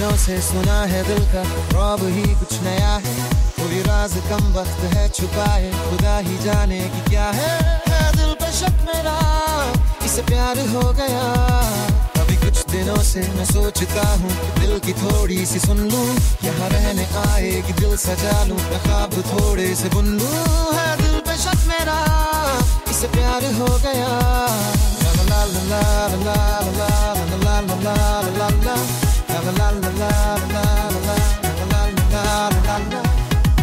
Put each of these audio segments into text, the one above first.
दिनों से सुना है दिल का रौब ही कुछ नया है, कोई राज कम वक्त है छुपाए, खुदा ही जाने कि क्या है दिल पे शक मेरा, इसे प्यार हो गया। अभी कुछ दिनों से मैं सोचता हूँ दिल की थोड़ी सी सुन लूँ, यहाँ रहने आए कि दिल सजा लूँ, मैं ख्वाब थोड़े से बुन लूँ, है दिल पे शक मेरा, इसे प्यार हो गया। ला ला ला ला ला ला ला ला ला ला ला la la la la la la la la la la।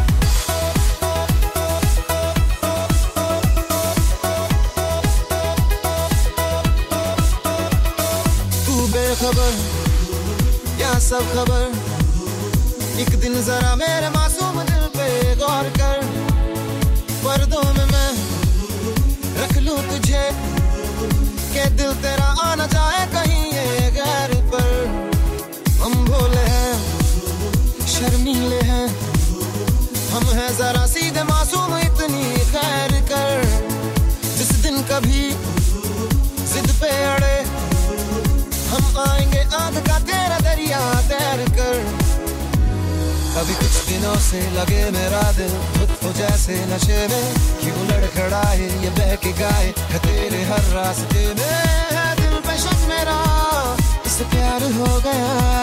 तू बेखबर या सब खबर, एक दिन जरा मेरे मासूम दिल पे गौर कर, पर्दों में मैं रख लूं तुझे, के दिल तेरा आना जाए कहीं ये गैर पर। हम भोले हैं शर्मीले हैं, हम हैं जरा सीधे मासूम, इतनी खैर कर, जिस दिन कभी जिद पे अड़े, हम आएंगे आग का तेरा दरिया तैर कर। अभी कुछ दिनों से लगे मेरा दिल खुद को जैसे नशे में, क्यों लड़खड़ाए ये बह के गाए है तेरे हर रास्ते में, है दिल पे शक मेरा, इसे प्यार हो गया।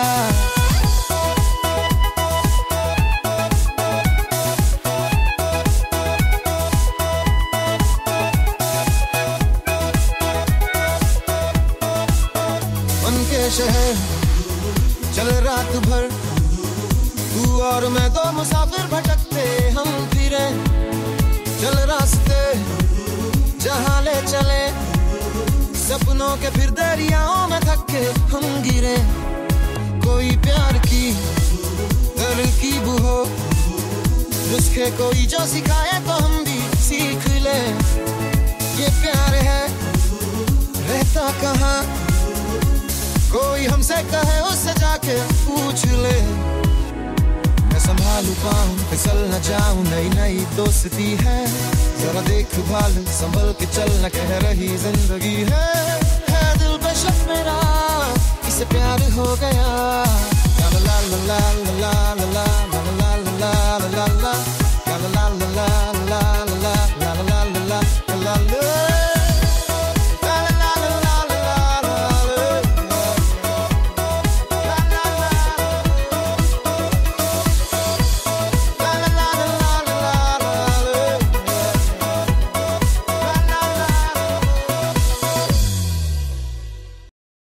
उनके शहर चल रात भर, तू और मैं दो मुसाफिर भटकते हम फिरे, चल रास्ते जहाँ ले चले, सपनों के फिर दरियाओं में थक के हम गिरे। कोई प्यार की तरकीब हो, नुस्खे कोई जो सिखाए तो हम भी सीख ले, ये प्यार है रहता कहाँ, कोई हमसे कहे उससे जाके पूछ ले। मैं संभालू पाऊं फिसल न जाऊं, नई नई दोस्ती है, जरा देख भाल संभल के चल, न कह रही जिंदगी है दिल पे शक मेरा, इसे प्यार हो गया। ला ला ला ला ला ला